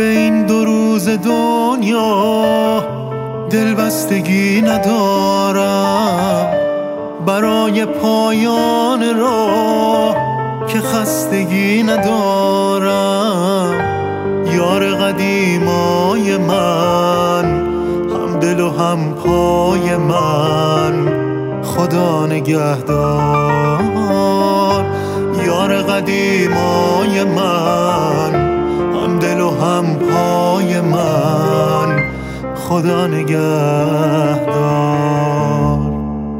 به این 2 روز دنیا دلبستگی ندارم، برای پایان راه که خستگی ندارم. یار قدیمای من، هم دل و هم پای من، خدا نگهدار. یار قدیمای من، هم دل و هم پای من، خدا نگهدار.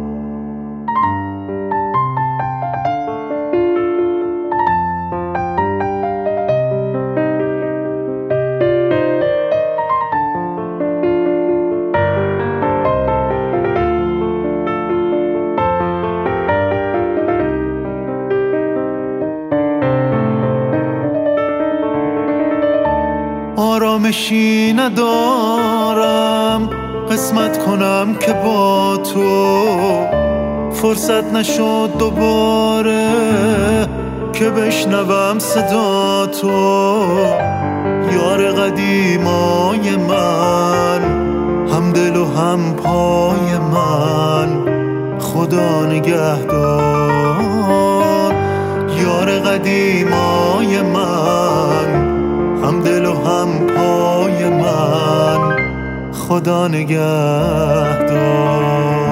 آرامشی ندارم قسمت کنم که با تو فرصت نشد دوباره که بشنوم صدا تو. یار قدیمای من، هم دل و هم پای من، خدا نگهدار. یار قدیمای من، هم دل و هم پای من، خدا نگهدار.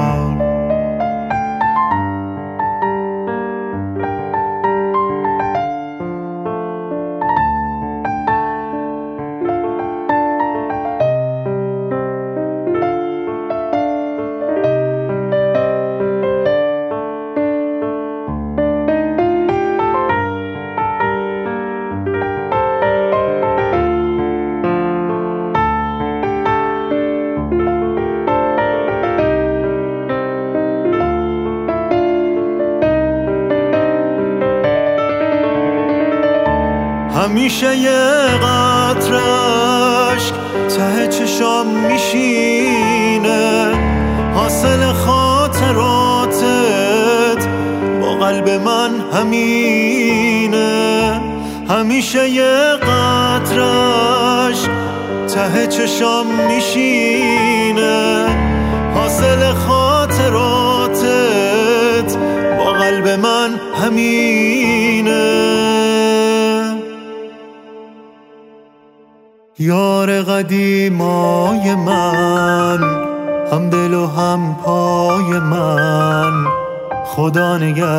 همیشه یه قطره اشک ته چشام میشینه، حاصل خاطراتت با قلب من همینه. همیشه یه قطره اشک ته چشام میشینه، حاصل خاطراتت با قلب من همینه. یار قدیمای من، هم دل و هم پای من، خدا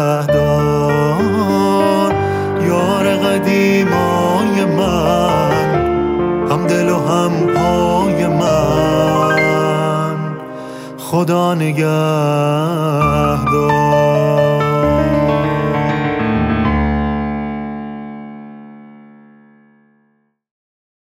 نگهدار. یار قدیمای من، هم دل و هم پای من، خدا نگهدار.